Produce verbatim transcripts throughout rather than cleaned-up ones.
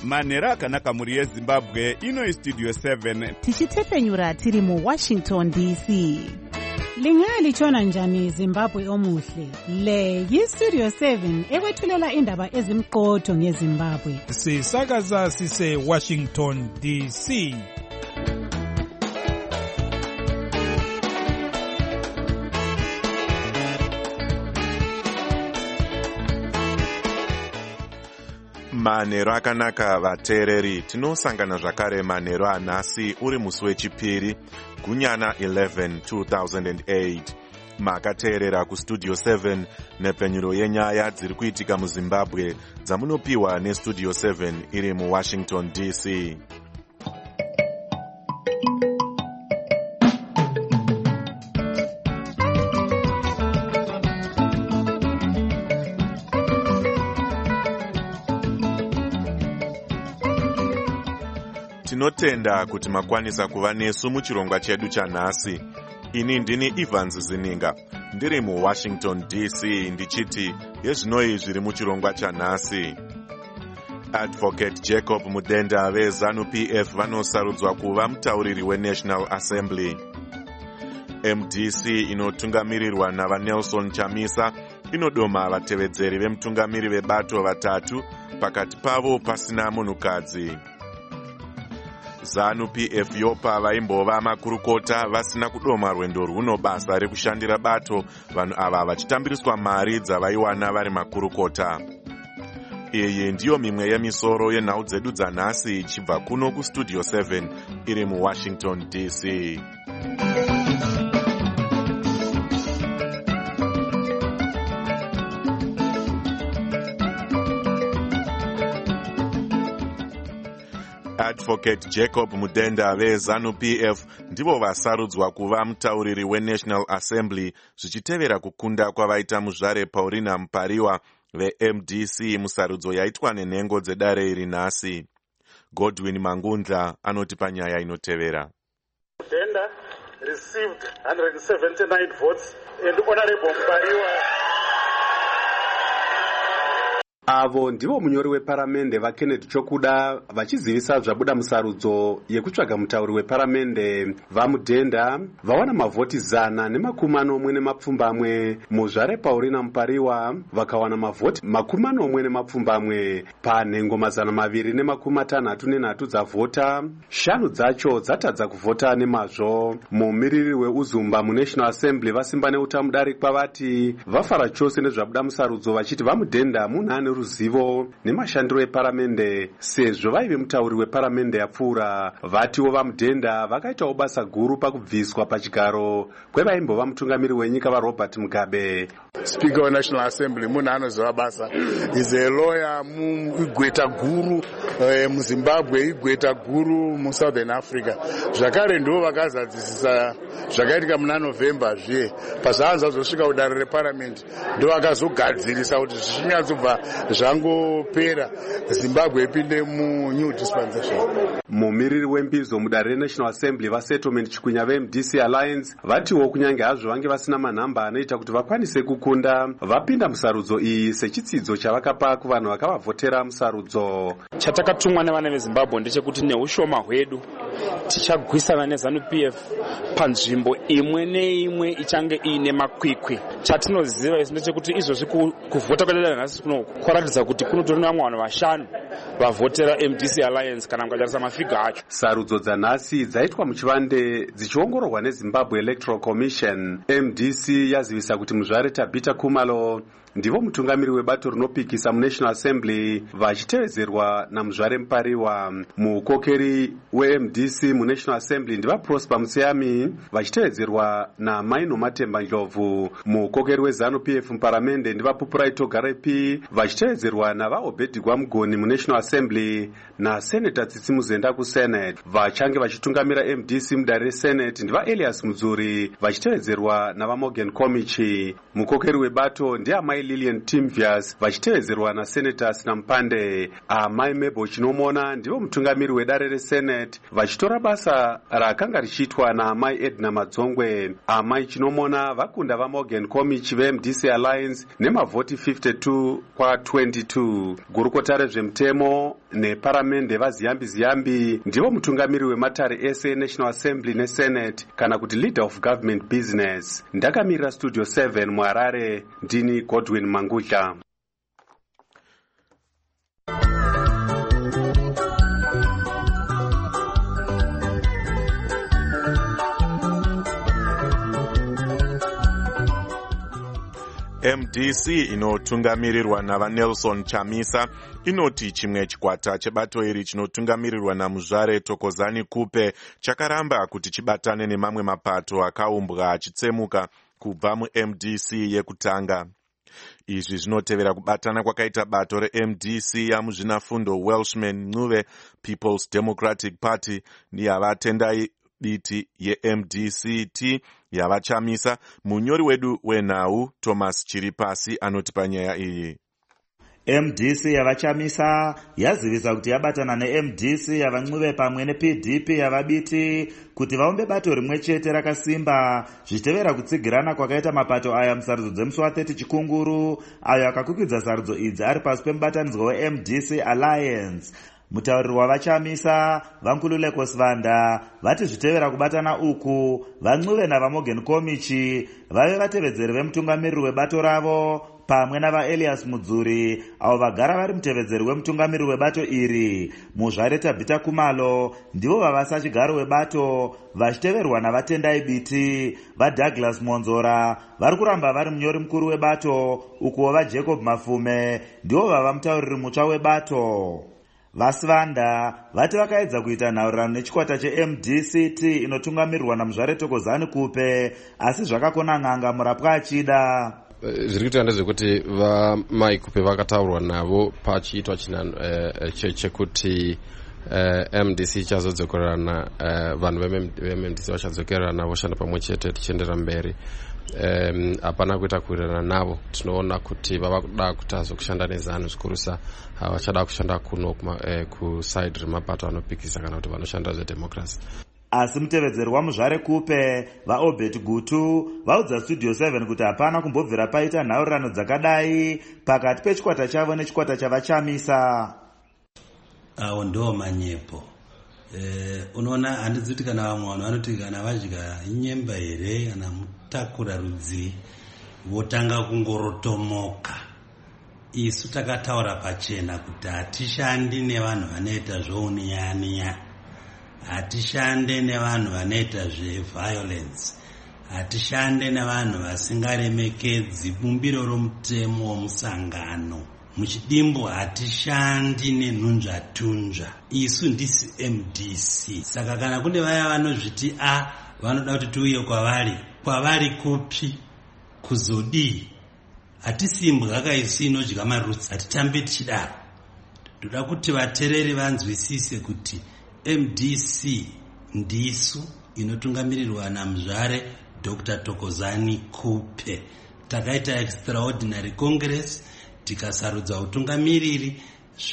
manhero akanaka mhuri yezimbabwe. Ino istudio seven tichitepfenyura tiri muwashington D C. Lingalitshona njani Zimbabwe omuhle? Le yistudio seven ekwethulela indaba ezimqotho ngeZimbabwe. Sisakaza sise Washington D C. Manhero akanaka vateereri, tinosangana zvakare manhero anhasi uri musi wechipiri gunyana eleven two thousand eight. Makateerera kustudio seven nepfenyuro yenyaya dziri kuitika muZimbabwe dzamunopiwa nestudio seven iri muWashington D C. Tinotenda kuti makwanisa kuva nesu muchirongwa chedu chanhasi. Ini ndini Evans Zininga, ndiri muWashington D C ndichiti yezvinoi zviri muchirongwa chanhasi. Advocate Jacob Mudenda veZANU P F vanosarudzwa kuva mutauriri weNational Assembly. M D C inotungamirirwa navaNelson Chamisa inodoma vatevedzeri vemutungamiri vebato vatatu, pakati pavo pasina munhukadzi. ZANU P F yopa vaimbova makurukota vasina kudoma rwendo rwuno basa rekushandira bato vanhu ava vachitambiriswa mari dzavaiwana vari makurukota. Iyi ndiyo mimwe yemisoro yenhau dzedu dzanhasi ichibva kuno kustudio seven iri muWashington D C. Advocate Jacob Mudenda veZANU P F ndivo vasarudzwa kuva mutauriri weNational Assembly zvichitevera kukunda kwavaita muzvare Paulina Mupariwa veM D C musarudzo yaitwa nenhengo dzedare iri nhasi. Godwin Mangundla anoti panyaya inotevera. Mudenda received one hundred seventy-nine votes and Honorable Mupariwa. Avo ndivo munyori weparamende vaKenneth Chokuda vachizivisa zvabuda musarudzo yekutsvaga mutauri weparamende vaMudenda vawana mavhoti zana nemakumi manomwe nemapfumbamwe. muzvare Paulina Mupariwa vakawana mavhoti makumi manomwe nemapfumbamwe. panhengo mazana maviri nemakumi matanhatu nenhatu dzavhota, shanu dzacho dzatadza kuvhota nemazvo. mumiriri weUzumba muNational Assembly vasimba neutamudarikwa kwavati vafara chose nezvabuda musarudzo vachiti vaMudenda munhu ane ruzivo nemashandiro eparamende sezvo vaive mutauri weparamende yapfuura. vatiwo vaMudenda vakaitawo basa guru pakubviswa pachigaro kwevaimbova mutungamiri wenyika vaRobert Mugabe. Speaker weNational Assembly munhu anoziva basa, is a lawyer muigweta guru muZimbabwe, igweta guru muSouthern Africa. zvakare ndivo vakazadzisisa zvakaitika muna November zve pazvaanza zvosvika kudare reparliament, ndivo vakazogadzirisa kuti zvichinyatsobva zvangopera Zimbabwe ipinde munew dispensation. mumiriri wembizo mudare reNational Assembly vaSettlement Chikwinya veM D C Alliance vatiwo kunyange hazvo vange vasina manhamba anoita kuti vakwanise kukunda, vapinda musarudzo iyi sechitsidzo chavakapa kuvanhu vakavavhotera musarudzo. Chatakatumwa nevana veZimbabwe ndechekuti neushoma hwedu tichagwisana neZANU P F panzvimbo imwe neimwe ichange iine makwikwi. Chatinoziva isi ndechekuti izvozvi kuvhota kwedada nhasi kuno kwaratidza kuti kunotori nevamwe vanhu vashanu vavhotera M D C Alliance kana mukatarisa mafiga acho. sarudzo dzanhasi dzaitwa muchivande dzichiongororwa neZimbabwe Electoral Commission. M D C yazivisa kuti muzvare Tabita Kumalo ndivo mutungamiri webato rinopikisa muNational Assembly vachitevedzerwa namuzvare Mupariwa. mukokeri weM D C muNational Assembly ndiva Prosper Mutseyami vachitevedzerwa naMaino Matemba Ndlovu. mukokeri weZANU P F muparamende ndiva Pupurai Togarepi vachitevedzerwa navaObhedigwa Mugoni muNational Assembly naSenator Tsitsi Muzenda kuSenate. vachange vachitungamira M D C mudare reSenate ndiva Elias Mudzuri vachitevedzerwa navaMorgan Komichi. mukokeri webato ndiamai Lillian Timvias vachitevedzerwa naSenator Sinampande. amai Mabel Chinomona ndivo mutungamiri wedare reSenate vachi vachitora basa rakanga richiitwa naamai Edna Madzongwe. Amai Chinomona vakunda vaMorgan Komichi veM D C Alliance nemavhoti fifty-two kwa twenty-two. Gurukota rezvemutemo neparamende vaZiyambi Ziyambi ndivo mutungamiri wematare ese National Assembly neSenate kana kuti Leader of Government Business. Ndakamirira Studio seven muHarare, ndini Godwin Mangudla. M D C inotungamirirwa navaNelson Chamisa inoti chimwe chikwata chebato iri chinotungamirirwa naMuzvare Thokozani Kupe chakaramba kuti chibatane nemamwe mapato akaumbwa achitsemuka kubva muM D C yekutanga. Izvi zvinotevera kubatana kwakaita bato reM D C yamuzvinafundo Welshman Ncube People's Democratic Party neyavatendai biti yeM D C T yavachamisa. Munyori wedu wenhau Thomas Chiripasi anoti panyaya iyi. M D C yavachamisa yazivisa kuti yabatana neM D C yavaNcube pamwe neP D P yavabiti kuti vaumbe bato rimwe chete rakasimba zvichitevera kutsigirana kwakaita mapato aya musarudzo dzemusi wathirty Chikunguru ayo akakwikidza sarudzo idzi ari pasi pemubatanidzwa weM D C Alliance. Mutauriri wavachamisa Vankululeko Sivanda vati zvitevera kubatana uku vaNcube navaMorgan Komichi vave vatevedzeri vemutungamiriri webato ravo pamwe navaElias Mudzuri avo vagara vari mutevedzeri wemutungamiriri webato iri. Muzvare Tabita Kumalo ndivo vavasa chigaro webato vachiteverwa navatendai biti vaDouglas Monzora vari kuramba vari munyori mukuru webato ukuwo vaJacob Mafume ndivo vava mutauriri mutsva webato. Vasivanda vati vakaedza kuita nhaurirano nechikwata cheM D C T inotungamirirwa naMuzvare Thokozani Kupe asi zvakakona n'anga murapwa achida. Zviri kuita ndezvekuti vaMai Kupe vakataurwa navo pachiitwa china chekuti M D C chazodzokerana vanhu veM D C vachadzokerana voshanda pamwe chete tichiendera mberi. Hapana kuita kuwirirana navo. Tinoona kuti vava kuda kuti azokushanda nezanu zvikurusa vachada kushanda kuno kusaidi remapato anopikisa kana kuti vanoshanda zvedemocracy. Asi mutevedzeri waMuzvare Kupe vaObert Gutu vaudza Studio seven kuti hapana kumbobvira paita nhaurirano dzakadai pakati pechikwata chavo nechikwata chavachamisa. Awo ndo manyepo. Eh, unoona handidziti kana vamwe vanhu vanoti kana vadya nyemba here kana mutakura rudzi votanga kungorotomoka. Isu takataura pachena kuti hatishandi nevanhu vanoita zvouniya-niya, hatishande nevanhu vanoita zveviolence, hatishande nevanhu vasingaremekedzi bumbiro romutemo womusangano. Muchidimbo hatishandi nenhunzvatunzva. Isu ndisi M D C. Saka kana kune vaya vanozviti a vanoda kuti tiuye kwavari, kwavari kupi kuzodii? Hatisimbwa kaisi inodya marutsi, hatitambi tichidaro. Toda kuti vatereri vanzwisise kuti M D C ndisu inotungamirirwa naMuzvare Doctor Thokozani Kupe. Takaita extraordinary congress tikasarudza utungamiriri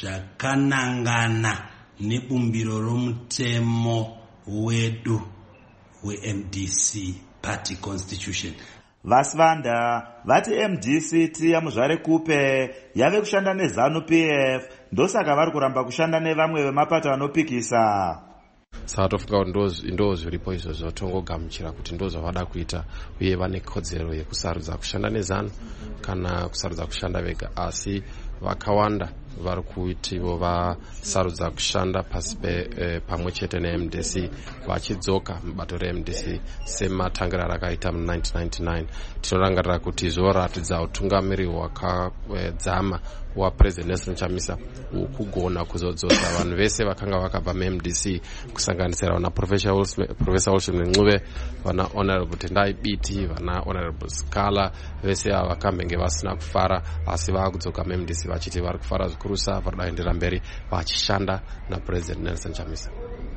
zvakanangana nebumbiro romutemo wedu weM D C party constitution. Vasivanda vati M D C T yaMuzvare Kupe yave kushanda neZanu-P F ndosaka vari kuramba kushanda nevamwe vemapato anopikisa. Saka tofunga kuti ndo zviripo izvozvo tongogamuchira kuti ndo zvavada kuita uye vane kodzero yekusarudza kushanda neZanu kana kusarudza kushanda vega, asi vakawanda vari kuitivo vasarudza kushanda pasi e, pamwe chete neM D C vachidzoka mubato reM D C sematangira rakaita mu nineteen ninety-nine. Tinorangarira kuti zvoratidza utungamiriri hwakadzama waPresident Nelson Chamisa ukugona kuzodzosa vanhu vese vakanga vakabva muM D C kusanganisira vana Professor Welshman Ncube, vana Honorable Tendai Biti, vana Honorable Scala, vese ava vakambenge vasina kufara asi vakudzoka muM D C vachiti vari kufara zvikurusa varikuendera mberi vachishanda naPresident Nelson Chamisa.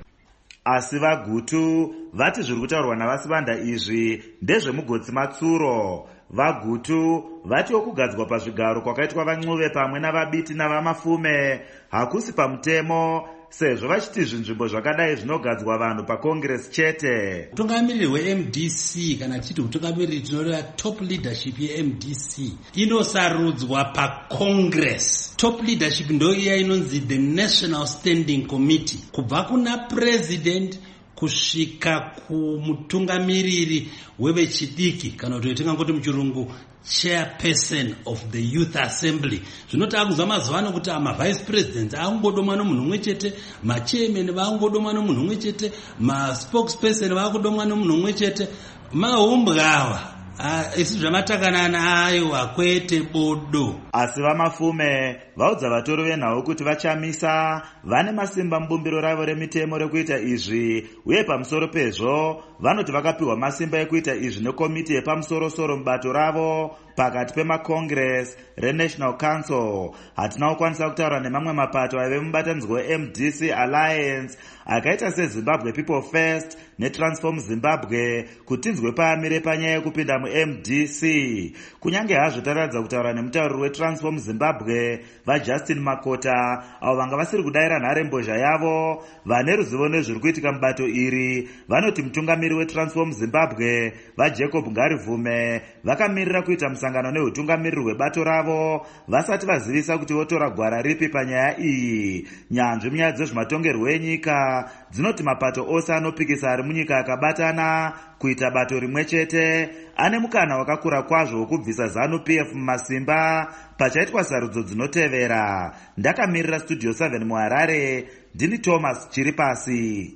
Asi vaGutu vati zviri kutaurwa navasivanda izvi ndezvemugotsi matsuro. VaGutu vati okugadzwa pazvigaro kwakaitwa vaNcube pamwe navabiti navamafume hakusi pamutemo sezvo vachiti zvinzvimbo zvakadai zvinogadzwa vanhu pacongress chete. Utungamiriri hwe-M D C kana tichiti utungamiriri tinoreva top leadership ye-M D C inosarudzwa pacongress. Top leadership ndo iya inonzi the National Standing Committee, kubva kuna president kusvika kumutungamiriri wevechidiki kana kuti tingangoti muchirungu chairperson of the youth assembly. Zvinoti akuzwa mazuva ano kuti ama-vice presidents akungodomwa nomunhu umwe chete, machairman vakungodomwa nomunhu umwe chete, ma-spokesperson vakudomwa nomunhu umwe chete. Mahumbwawa isi zvamatakanana ayo akwete bodo. Asi vamafume vaudza vatori venhau kuti vachamisa, vane masimba mubumbiro ravo remitemo rekuita izvi, uye pamusoro pezvo vanoti vakapiwa masimba ekuita izvi nekomiti yepamusoro-soro mubato ravo pakati pemacongress renational council. Hatina kukwanisa kutaura nemamwe mapato aive mubatanidzwa we-M D C alliance akaita seZimbabwe People First neTransform Zimbabwe kuti tinzwe paamire panyaya yekupinda mu-M D C. Kunyange hazvo taratidza kutaura nemutauriri weTransform Zimbabwe vaJustin Makota, avo vanga vasiri kudayira nharembozha yavo, vane ruzivo nezviri kuitika mubato iri, vanoti mutungamiri weTransform Zimbabwe vaJacob Ngarivume vakamirira kuita musangano neutungamiriri hwebato ravo vasati vazivisa kuti votora gwara ripi panyaya iyi. Nyanzvi munyaya dzezvematongerwo enyika dzinoti mapato ose anopikisa ari munyika akabatana kuita bato rimwe chete ane mukana wakakura kwazvo wokubvisa ZANU-P F mumasimba pachaitwa sarudzo dzinotevera. Ndakamirira Studio seven muHarare, ndini Thomas Chiripasi.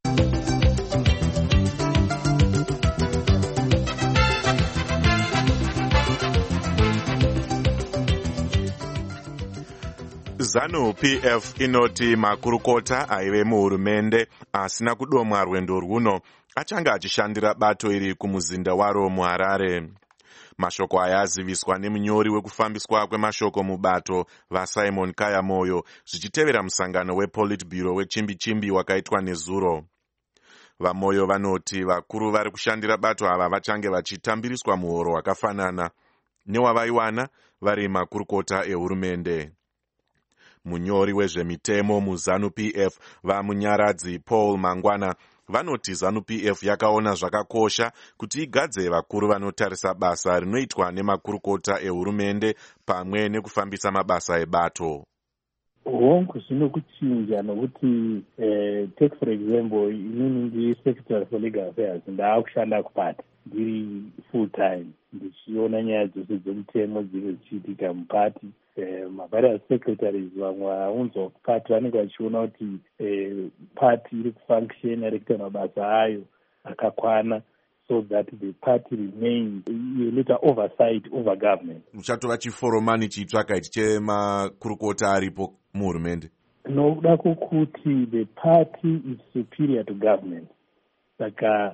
ZANU-P F inoti makurukota aive muhurumende asina kudomwa rwendo rwuno achanga achishandira bato iri kumuzinda waro muHarare. Mashoko aya aziviswa nemunyori wekufambiswa kwemashoko mubato vaSimon Kayamoyo zvichitevera musangano wePolitburo wechimbi-chimbi wakaitwa nezuro. VaMoyo vanoti vakuru vari kushandira bato ava vachange vachitambiriswa muhoro wakafanana newavaiwana vari makurukota ehurumende. Munyori wezvemitemo muZANU-P F vamunyaradzi Paul Mangwana vanoti ZANU-P F yakaona zvakakosha kuti igadze vakuru vanotarisa basa rinoitwa nemakurukota ehurumende pamwe nekufambisa mabasa ebato. Hongu zvino kuchinja nokuti eh, take for example inini ndi Secretary for Legal Affairs ndaakushanda kupata ndiri full time ndichiona nyaya dzose dzemutemo dziri dzichiitika mupati. Eh, mavarious secretaries vamwe vaunzwa kupati vanenge vachiona kuti eh, pati iri kufunction iri kuita mabasa ayo akakwana so that the party remains a little oversight over government. Uchatova chiforomani chitsvaka ichi chemakurukota aripo muhurumende. Nokuda kwokuti the party is superior to government. Saka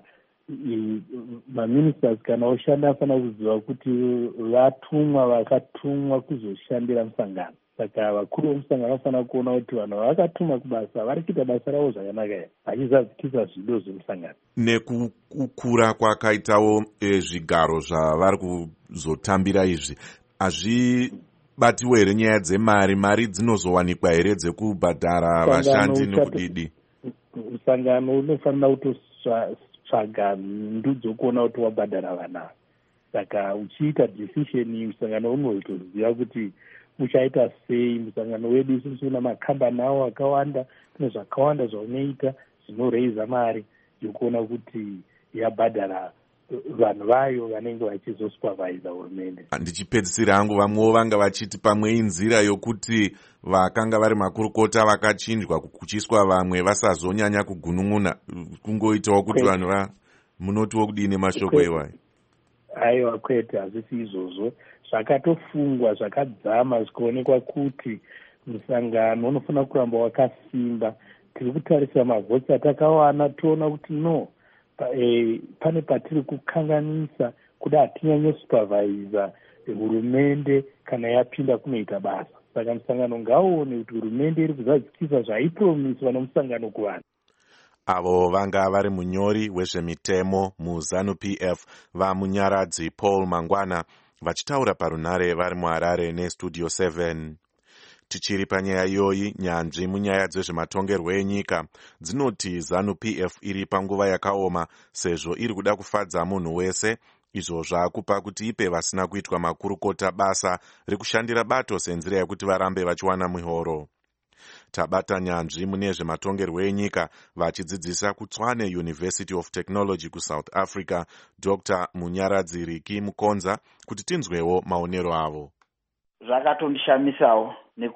maministers kana oshanda afana kuziva kuti vatumwa vakatumwa kuzoshandira musangano. Saka vakuru vemusangano vafana kuona kuti vanhu vakatumwa kubasa vari kuita basa ravo zvakanaka here, vachizadzikisa zvido zvemusangano. Nekukura kwakaitawo e, zvigaro zvavari kuzotambira izvi hazvibatiwo here nyaya dzemari, mari dzinozowanikwa here dzekubhadhara vashandi nekudidi? Musangano unofanira kutotsvaga ndudzo kuona kuti wabhadhara vana. Saka uchiita decision musangano unotoziva kuti uchaita sei. Musangano wedu isusu una makambani awo akawanda, kune zvakawanda zvaunoita zvinoreiza mari yokuona kuti yabhadhara vanhu vayo vanenge vachizosupervisa hurumende. Ndichipedzisira hangu vamwewo vanga vachiti pamwe inzira yokuti vakanga vari makurukota vakachinjwa kuchiswa vamwe vasazonyanya kugunun'una, kungoitawo kuti vanhu va munotiwo kudini mashoko iwayo. Aiwa kwete, hazvisi izvozvo. Zvakatofungwa zvakadzama zvikaonekwa kuti musangano unofanira kuramba wakasimba. Tiri kutarisa mavhotsi atakawana toona kuti no pa, e, pane patiri kukanganisa kuda hatinyanye supervisa hurumende kana yapinda kunoita basa. Saka musangano ngauone kuti hurumende iri kuzadzikisa zvaipromiswa nomusangano kuvanhu. Avo vanga vari munyori wezvemitemo muZANU-P F vamunyaradzi Paul Mangwana vachitaura parunhare vari muHarare neStudio seven. Tichiri panyaya iyoyi, nyanzvi munyaya dzezvematongerwo enyika dzinoti ZANU-P F iri panguva yakaoma sezvo iri kuda kufadza munhu wese, izvo zvaakupa kuti ipe vasina kuitwa makurukota basa rekushandira bato senzira yekuti varambe vachiwana mihoro. Tabata nyanzvi mune zvematongerwo enyika vachidzidzisa kuTshwane University of Technology kuSouth Africa, Doctor Munyaradzi Riki Mukonza, kuti tinzwewo maonero avo. Zvakatondishamisawo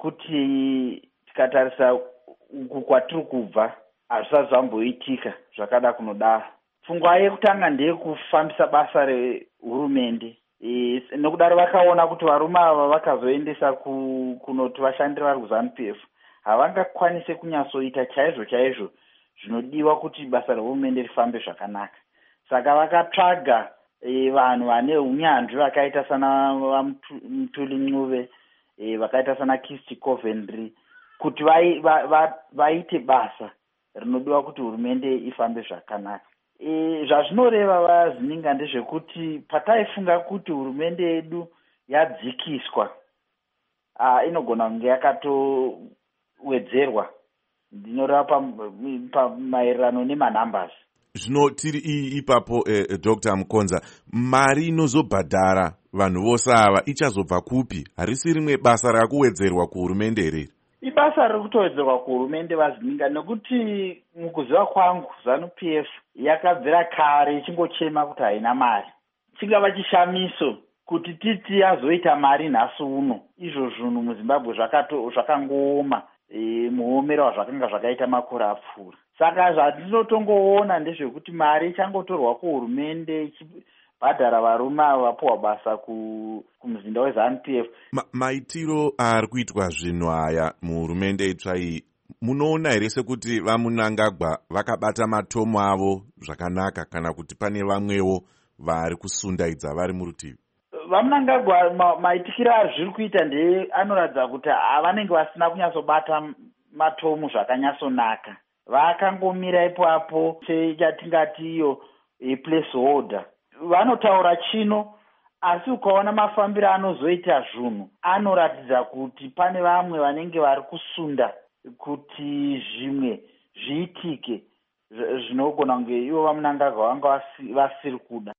nekuti tikatarisa uku kwatiri kubva hazvisati zvamboitika zvakada kunodaro. Pfungwa yekutanga ndeyekufambisa basa rehurumende. E, nokudaro vakaona kuti varume ava vakazoendesa ku, kunoti vashandire vari kuZANU-P F havangakwanise kunyatsoita chaizvo chaizvo zvinodiwa kuti basa rehurumende rifambe zvakanaka. Saka vakatsvaga e, vanhu vane unyanzvi vakaita sana Mutuli Ncube, e, vakaita sana Kirsty Coventry kuti vaite va, va, va basa rinodiwa kuti hurumende ifambe zvakanaka. E, zvazvinoreva vazininga ndezvekuti pataifunga kuti hurumende yedu yadzikiswa, ah, inogona kunge yakatowedzerwa. Ndinoreva pamaererano nemanumbers. Zvino tiri ipapo eh, Doctor Mukonza, mari inozobhadhara vanhu vose ava ichazobva kupi? Harisi rimwe basa rakuwedzerwa kuhurumende here? Ibasa rokutowedzerwa kuhurumende vazininga, nekuti mukuziva kwangu ZANU-P F yakabvira kare ichingochema kuti haina mari. Chingava chishamiso kuti titi yazoita mari nhasi uno. Izvo zvinhu muZimbabwe zvakangooma, e, muomero wazvakanga zvakaita makore apfuura. Saka zvatinotongoona ndezvekuti mari ichangotorwa kuhurumende ichibhadhara varume ava vapuwa basa kumuzinda weZANU-P F. Ma, maitiro ari kuitwa zvinhu aya muhurumende itsva iyi, munoona here sekuti vaMunangagwa vakabata matomo avo zvakanaka, kana kuti pane vamwewo vari kusundaidza vari murutivi? VaMunangagwa ma, maitikiro azviri kuita ndeye anoratidza kuti vanenge vasina kunyatsobata matomo zvakanyatsonaka. Vakangomira ipapo chatingati iyo e, place holder. Vanotaura chino, asi ukaona mafambiro anozoita zvinhu anoratidza kuti pane vamwe vanenge vari kusunda kuti zvimwe zviitike zvinogona kunge ivo vaMunangagwa vanga vasiri kuda.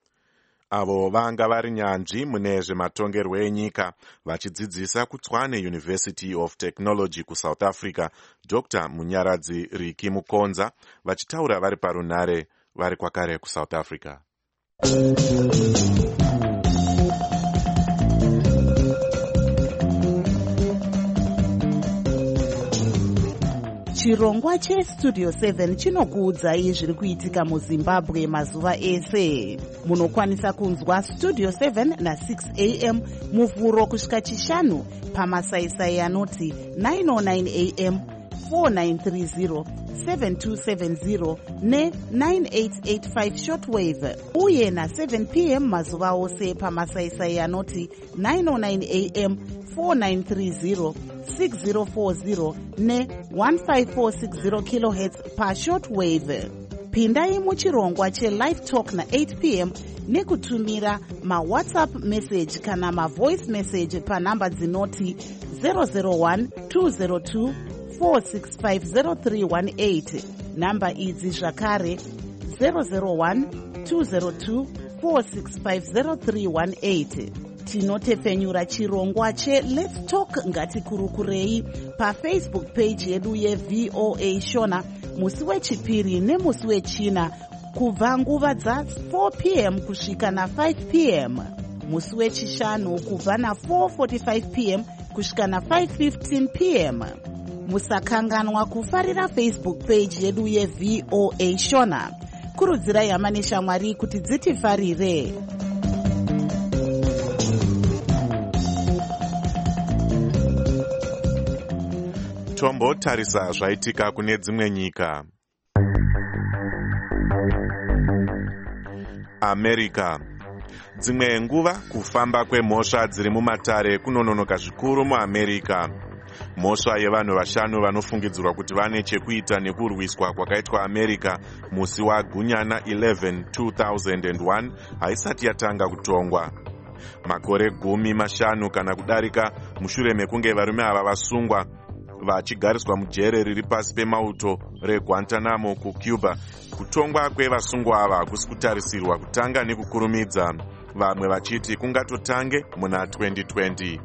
Avo vanga vari nyanzvi mune zvematongerwo enyika vachidzidzisa kuTshwane University of Technology kuSouth Africa, Doctor Munyaradzi Riki Mukonza, vachitaura vari parunare vari kwakare kuSouth Africa. Chirongwa cheStudio seven chinokuudzai zviri kuitika muZimbabwe mazuva ese. Munokwanisa kunzwa Studio seven na six a m muvhuro kusvika chishanu pamasaisai anoti nine oh nine a m, four nine three zero, seven two seven zero ne nine eight eight five shortwave, uye na seven p m mazuva ose pamasaisai anoti nine oh nine a m, four nine three zero, six zero four zero ne one five four six zero kilohertz pa shortwave. Pindai muchirongwa cheLive Talk na eight p m nekutumira mawhatsapp message kana mavoice message panhamba dzinoti zero zero one two zero two four six five zero three one eight. Namba idzi zvakare zero zero one two zero two four six five zero three one eight. Tinotepfenyura chirongwa cheLet's Talk ngatikurukurei paFacebook page yedu yeV O A Shona musi wechipiri nemusi wechina kubva nguva dza four p m kusvika na five p m, musi wechishanu kubva na four forty-five p m kusvika na five fifteen p m. Musakanganwa kufarira Facebook page yedu yeV O A Shona. Kurudzirai hama neshamwari kuti dzitifarire. Tombotarisa zvaitika kune dzimwe nyika. America. Dzimwe nguva kufamba kwemhosva dziri mumatare kunononoka zvikuru muAmerica. Mhosva yevanhu vashanu vanofungidzirwa kuti vane chekuita nekurwiswa kwakaitwa America musi waGunyana eleven two thousand one haisati yatanga kutongwa. Makore gumi mashanu kana kudarika mushure mekunge varume ava vasungwa vachigariswa mujere riri pasi pemauto reGuantanamo kuCuba. Kutongwa kwevasungwa ava hakusi kutarisirwa kutanga nekukurumidza, vamwe vachiti kungatotange muna twenty twenty.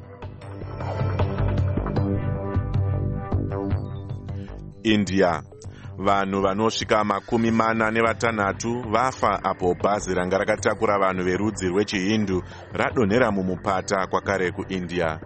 India. Vanhu vanosvika makumi mana nevatanhatu vafa apo bhazi ranga rakatakura vanhu verudzi rwechihindu radonhera mumupata kwakare kuIndia.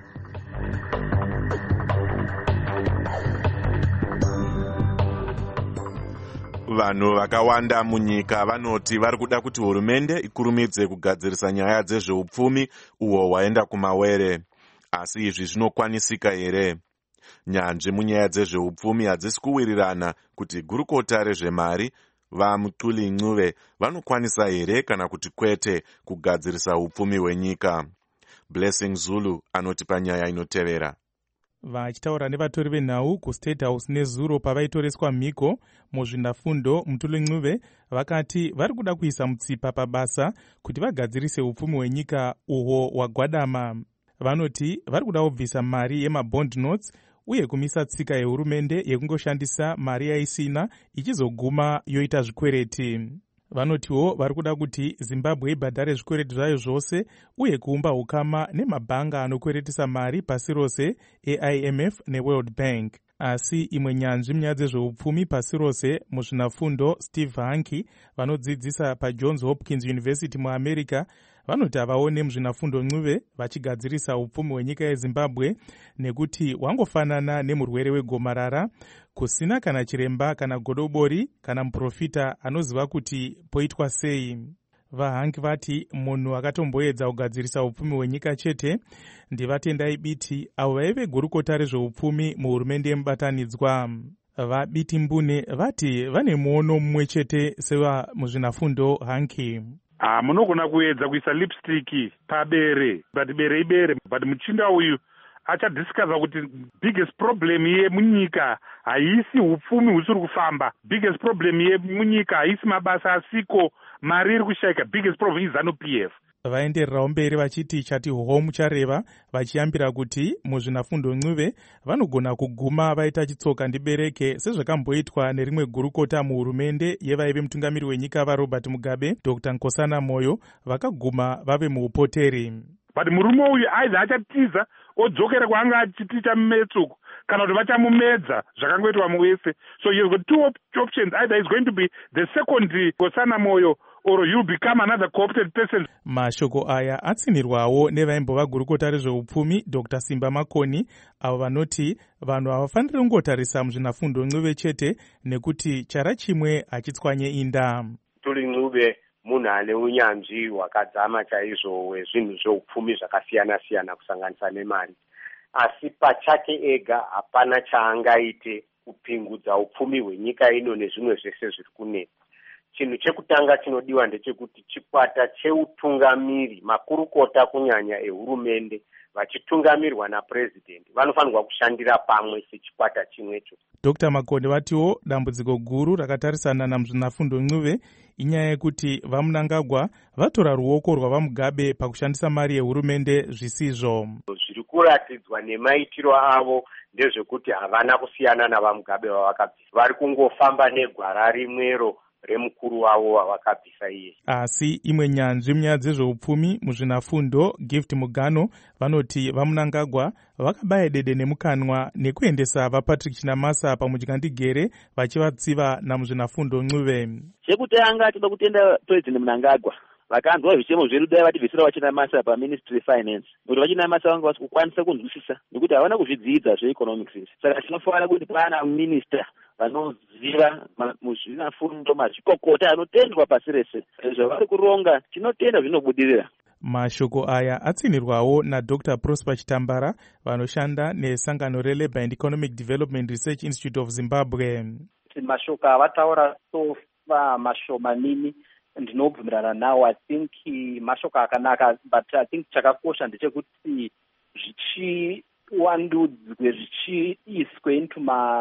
Vanhu vakawanda munyika vanoti vari kuda kuti hurumende ikurumidze kugadzirisa nyaya dzezveupfumi uwo hwaenda kumawere. Asi izvi zvinokwanisika here? Nyanzvi munyaya dzezveupfumi hadzisi kuwirirana kuti gurukota rezvemari vaMutuli Ncube vanokwanisa here kana kuti kwete kugadzirisa upfumi hwenyika. Blessing Zulu anoti panyaya inotevera. Vachitaura nevatori venhau kuState House nezuro pavaitoreswa mhiko muzvinafundo, Mutuli Ncube vakati vari kuda kuisa mutsipa pabasa kuti vagadzirise upfumi hwenyika uhwo hwagwadama. Vanoti vari kuda kubvisa mari yemabond notes uye kumisa tsika yehurumende yekungoshandisa mari yaisina ichizoguma yoita zvikwereti. Vanotiwo vari kuda kuti Zimbabwe ibhadhare zvikwereti zvayo zvose uye kuumba hukama nemabhanga anokweretisa mari pasi rose eI M F neWorld Bank. Asi imwe nyanzvi munyaya dzezveupfumi pasi rose muzvinafundo, Steve Hanke, vanodzidzisa paJohns Hopkins University muAmerica, vanoti havaone muzvinafundo Ncube vachigadzirisa upfumi hwenyika yeZimbabwe nekuti wangofanana nemurwere wegomarara, kusina kana chiremba kana godobori kana muprofita anoziva kuti poitwa sei. VaHanke vati munhu akatomboedza kugadzirisa upfumi hwenyika chete ndivatendai Biti avo vaive gurukota rezveupfumi muhurumende yemubatanidzwa. VaBiti Mbune vati vane muono mumwe chete seva muzvinafundo Hanke. Ah, munogona kuedza kuisa lipstick pabere, but bere ibere, but muchinda uyu achadisikaza kuti biggest problem yemunyika haisi upfumi husiri kufamba. Biggest problem yemunyika haisi mabasa asiko, mari iri kushaika. Biggest problem is ZANU-P F. Vaendererawo mberi vachiti chati home chareva vachiyambira kuti muzvinafundo Ncube vanogona kuguma vaita chitsoka ndibereke sezvakamboitwa nerimwe gurukota muhurumende yevaive mutungamiri wenyika vaRobert Mugabe, Doctor Nkosana Moyo, vakaguma vave muupoteri. But murume uyu aidha achatiza odzokera kwaanga achiticha mumetsuko kana kuti vachamumedza zvakangoitwa muwese. So you've got two op options. Either he's going to be the second Nkosana Moyo or you'll become another co-opted person. Mashoko aya atsinirwawo nevaimbova gurukota rezveupfumi Doctor Simba Makoni, avo vanoti vanhu havafaniri kungotarisa muzvinafundo Ncube chete nekuti chara chimwe achitswanye inda. Mutuli Ncube munhu ane unyanzvi hwakadzama chaizvo hwezvinhu zveupfumi zvakasiyana siyana kusanganisa nemari, asi pachake ega hapana chaangaite kupingudza upfumi hwenyika ino nezvimwe zvese zviri kunetsa. Chinhu chekutanga chinodiwa ndechekuti chikwata cheutungamiri, makurukota kunyanya ehurumende vachitungamirirwa napresident vanofanirwa kushandira pamwe sechikwata chimwecho. Doctor Makoni vatiwo dambudziko guru rakatarisana namuzvinafundo Ncube inyaya yekuti vaMnangagwa vatora ruoko rwavaMugabe pakushandisa mari yehurumende zvisizvo. Zviri kuratidzwa nemaitiro avo ndezvekuti havana kusiyana navaMugabe vavakabvisa, vari kungofamba negwara rimwero remukuru wavo wavakabvisa iye. Asi imwe nyanzvi munyaya dzezveupfumi muzvinafundo, Gift Mugano, vanoti vaMnangagwa vakabaya dede nemukanwa nekuendesa vaPatrick Chinamasa pamudyandegere vachivatsiva namuzvinafundo Ncube. Chekutanga toda kutenda President Mnangagwa vakanzwa zvichemo zvedu dai vativhisira vaChinamasa paMinistry Finance, kuti vaChinamasa vanga vasi kukwanisa kunzwisisa nekuti havana kuzvidzidza zveeconomics. Saka tinofanira kuti pana minister vanoziva muzvinafundo, mazvikokota anotendwa pasi rese, zvavari kuronga tinotenda zvinobudirira. Mashoko aya atsinirwawo naDr Prosper Chitambara vanoshanda nesangano reLabour and Economic Development Research Institute of Zimbabwe. Mashoko avataura sofa mashomanini ndinobvumirana nawo. I think mashoko akanaka, but I think chakakosha ndechekuti zvichiwandudzwe zvichiiswe into ma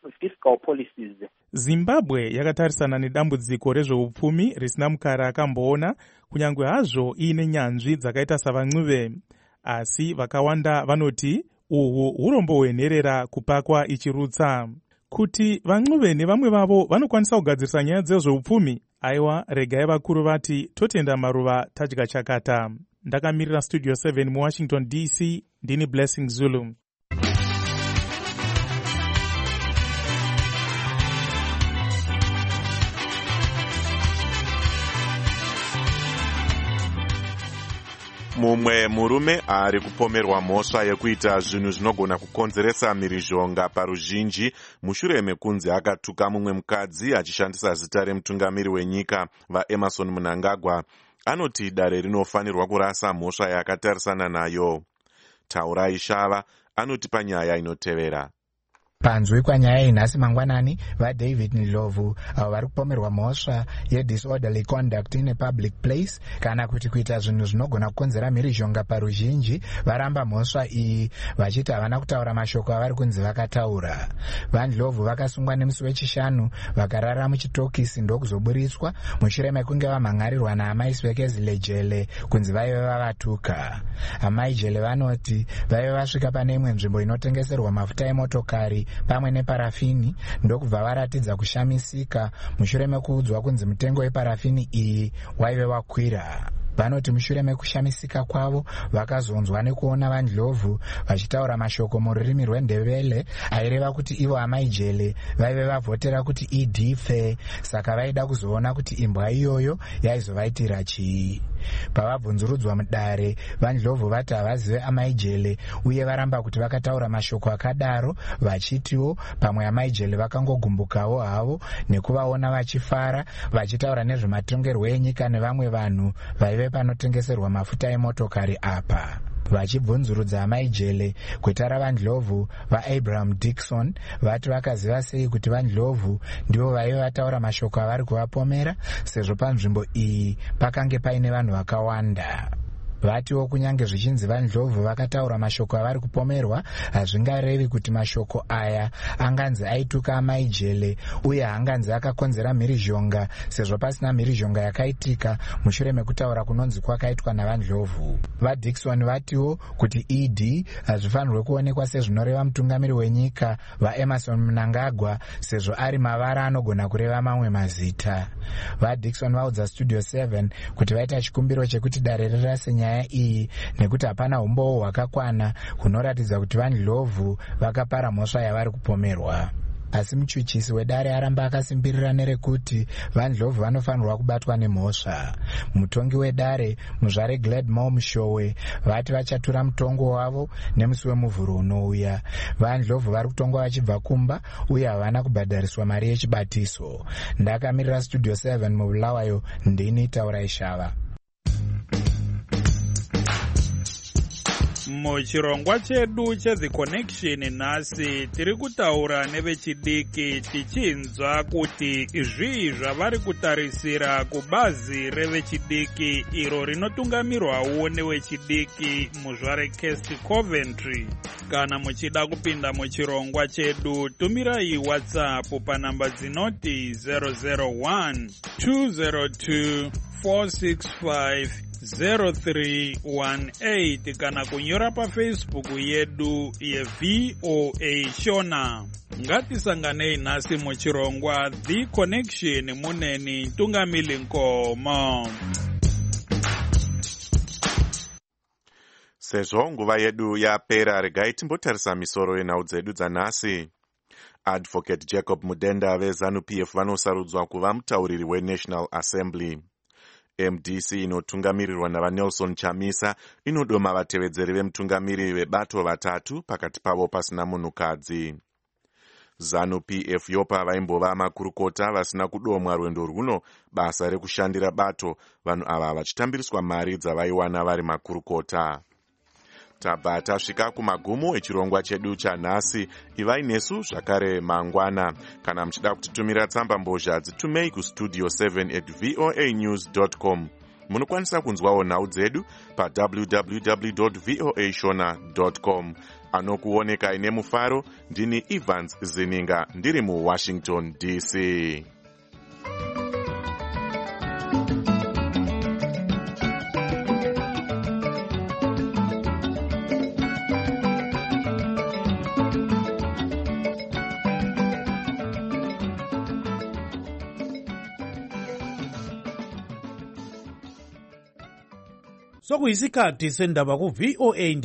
fiscal policies. Zimbabwe yakatarisana nedambudziko rezveupfumi risina mukara akamboona, kunyange hazvo iine nyanzvi dzakaita savan'uve. Asi vakawanda vanoti uhwu urombo hwenherera kupakwa ichirutsa. Kuti van'uve nevamwe vavo vanokwanisa kugadzirisa nyaya dzezveupfumi, aiwa regai vakuru vati totenda maruva tadya chakata. Ndakamirira Studio seven muWashington D C, ndini Blessing Zulu. Mumwe murume ari kupomerwa mhosva yekuita zvinhu zvinogona kukonzeresa mhirizhonga paruzhinji mushure mekunzi akatuka mumwe mukadzi achishandisa zita remutungamiri wenyika vaEmerson Mnangagwa. Anoti dare rinofanirwa kurasa mhosva yakatarisana nayo. Taurai Shava anoti panyaya inotevera. Panzwi kwanyaya inhasi mangwanani, vaDavid Ndlovu avo vari kupomerwa mhosva yedisorderly conduct in a public place kana kuti kuita zvinhu zvinogona kukonzera mhirizhonga paruzhinji, varamba mhosva iyi vachiti havana kutaura mashoko avari kunzi vakataura. VaNdlovu vakasungwa nemusi wechishanu vakarara muchitokisi ndokuzoburitswa mushure mekunge vamhangarirwa naamai Swekezile Jele kunzi vaive vavatuka. Amai Jele vanoti vaive vasvika pane imwe nzvimbo inotengeserwa mafuta emotokari pamwe neparafini ndokubva varatidza kushamisika mushure mekuudzwa kunzi mutengo weparafini iyi waive wakwira. Vanoti mushure mekushamisika kwavo vakazonzwa nekuona vaNdlovu vachitaura mashoko mururimi rwendebele aireva kuti ivo amai Jele vaive vavhotera kuti idife, saka vaida kuzoona kuti imbwa iyoyo yaizovaitira chii. Pavabvunzurudzwa mudare, vaNdlovu vati havazive amai Jele uye varamba kuti vakataura mashoko akadaro, vachitiwo pamwe amai Jele vakangogumbukawo havo nekuvaona vachifara vachitaura nezvematongerwo enyika nevamwe vanhu vaive panotengeserwa mafuta emotokari apa. Vachibvunzurudza amai Jele kwetara vaNdlovu vaAbraham Dixon vati vakaziva sei kuti vaNdlovu ndivo vaive vataura mashoko avari kuvapomera sezvo panzvimbo iyi pakange paine vanhu vakawanda. Vatiwo kunyange zvichinzi vaNdlovu vakataura mashoko avari kupomerwa, hazvingarevi kuti mashoko aya anganzi aituka amai Jele uye hanganzi akakonzera mhirizhonga sezvo pasina mhirizhonga yakaitika mushure mekutaura kunonzi kwakaitwa navaNdlovu. VaDixon vatiwo kuti E D hazvifanirwe kuonekwa sezvinoreva mutungamiri wenyika vaEmerson Mnangagwa sezvo ari mavara anogona kureva mamwe mazita. VaDixon vaudza Studio seven kuti vaita chikumbiro chekuti dare rirase nyaya iyi nekuti hapana umbowo hwakakwana hunoratidza kuti vaNdlovu vakapara mhosva yavari kupomerwa. Asi muchuchisi wedare aramba akasimbirira nerekuti vaNdlovu vanofanirwa kubatwa nemhosva. Mutongi wedare muzvare Gladmore Mushowe vati vachatura mutongo wavo nemusi wemuvhuro unouya. VaNdlovu vari kutongwa vachibva kumba uye havana kubhadhariswa mari yechibatiso. Ndakamirira Studio seven mubulawayo, ndini Taurai Shava. Muchirongwa chedu cheThe Connection nhasi tiri kutaura nevechidiki tichinzwa kuti zvii zvavari kutarisira kubazi revechidiki iro rinotungamirwawo nevechidiki muzvare Cast Coventry. Kana muchida kupinda muchirongwa chedu, tumirai WhatsApp panamba dzinoti zero zero one two zero two four six five zero three one eight kana kunyora paFacebook yedu yeV O A Shona. Ngatisanganei nhasi muchirongwa The Connection muneni Tungamili Nkomo. Sezvo nguva yedu yapera, regai timbotarisa misoro yenhau dzedu dzanhasi. Advocate Jacob Mudenda veZANU-P F vanosarudzwa kuva mutauriri weNational Assembly. M D C inotungamirirwa navaNelson Chamisa inodoma vatevedzeri vemutungamiri vebato vatatu, pakati pavo pasina munhukadzi. ZANU-P F yopa vaimbova makurukota vasina kudomwa rwendo rwuno basa rekushandira bato, vanhu ava vachitambiriswa mari dzavaiwana vari makurukota. Tabva tasvika kumagumo echirongwa chedu chanhasi. Ivai nesu zvakare mangwana. Kana muchida kutitumira tsamba mbozha, dzitumei kustudio seven at voanews dot com. munokwanisa kunzwawo nhau dzedu pa w w w dot voa shona dot com. Anokuoneka ine mufaro ndini Evans Zininga ndiri muWashington D C. sokuyisikhathi sendaba ku-V O A